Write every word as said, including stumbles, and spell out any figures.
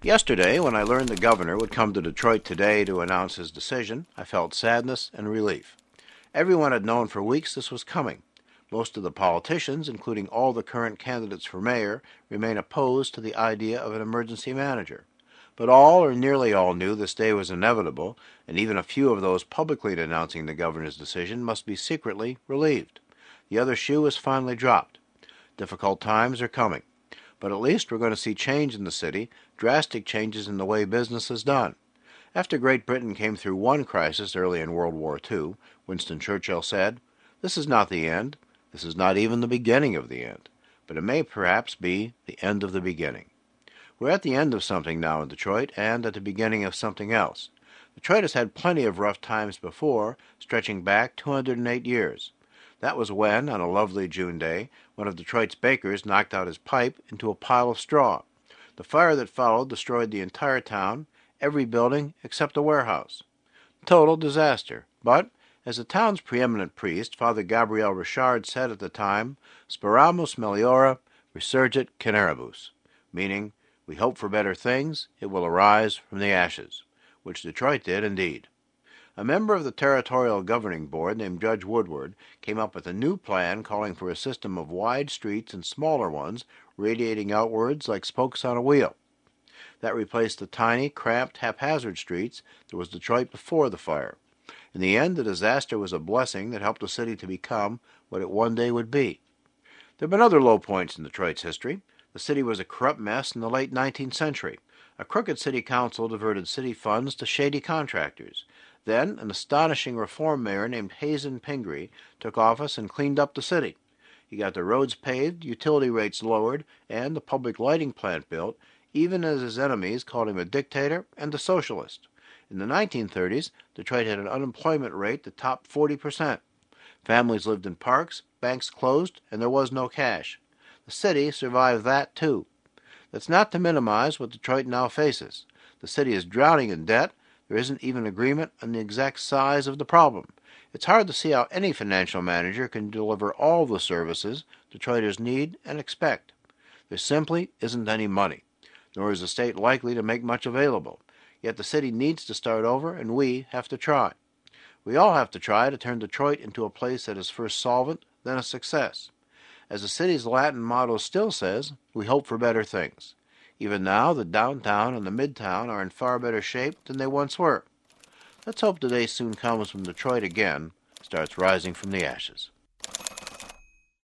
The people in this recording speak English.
Yesterday, when I learned the governor would come to Detroit today to announce his decision, I felt sadness and relief. Everyone had known for weeks this was coming. Most of the politicians, including all the current candidates for mayor, remain opposed to the idea of an emergency manager. But all or nearly all knew this day was inevitable, and even a few of those publicly announcing the governor's decision must be secretly relieved. The other shoe is finally dropped. Difficult times are coming. But at least we're going to see change in the city, drastic changes in the way business is done. After Great Britain came through one crisis early in World War Two, Winston Churchill said, "This is not the end. This is not even the beginning of the end. But it may perhaps be the end of the beginning." We're at the end of something now in Detroit and at the beginning of something else. Detroit has had plenty of rough times before, stretching back two hundred eight years. That was when, on a lovely June day, one of Detroit's bakers knocked out his pipe into a pile of straw. The fire that followed destroyed the entire town, every building except a warehouse. Total disaster. But, as the town's preeminent priest, Father Gabriel Richard, said at the time, "Speramus meliora, resurgit generibus," meaning, we hope for better things, it will arise from the ashes, which Detroit did indeed. A member of the territorial governing board named Judge Woodward came up with a new plan calling for a system of wide streets and smaller ones radiating outwards like spokes on a wheel. That replaced the tiny, cramped, haphazard streets that was Detroit before the fire. In the end, the disaster was a blessing that helped the city to become what it one day would be. There have been other low points in Detroit's history. The city was a corrupt mess in the late nineteenth century. A crooked city council diverted city funds to shady contractors. Then, an astonishing reform mayor named Hazen Pingree took office and cleaned up the city. He got the roads paved, utility rates lowered, and the public lighting plant built, even as his enemies called him a dictator and a socialist. In the nineteen thirties, Detroit had an unemployment rate that topped forty percent. Families lived in parks, banks closed, and there was no cash. The city survived that, too. That's not to minimize what Detroit now faces. The city is drowning in debt. There isn't even agreement on the exact size of the problem. It's hard to see how any financial manager can deliver all the services Detroiters need and expect. There simply isn't any money, nor is the state likely to make much available. Yet the city needs to start over, and we have to try. We all have to try to turn Detroit into a place that is first solvent, then a success. As the city's Latin motto still says, we hope for better things. Even now, the downtown and the midtown are in far better shape than they once were. Let's hope the day soon comes when Detroit again starts rising from the ashes.